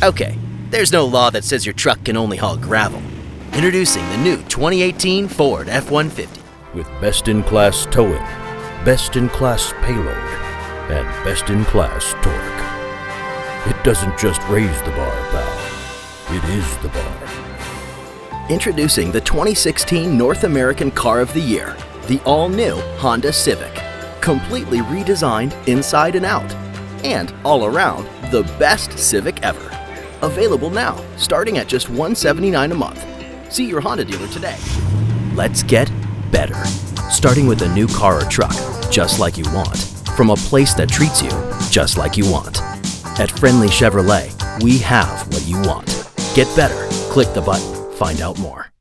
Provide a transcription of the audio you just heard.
Okay, there's no law that says your truck can only haul gravel. Introducing the new 2018 Ford F-150. With best-in-class towing, best-in-class payload, and best-in-class torque. It doesn't just raise the bar, pal. It is the bar. Introducing the 2016 North American Car of the Year, the all-new Honda Civic. Completely redesigned inside and out. And all around, the best Civic ever. Available now, starting at just $179 a month. See your Honda dealer today. Let's get better. Starting with a new car or truck, just like you want. From a place that treats you just like you want. At Friendly Chevrolet, we have what you want. Get better. Click the button. Find out more.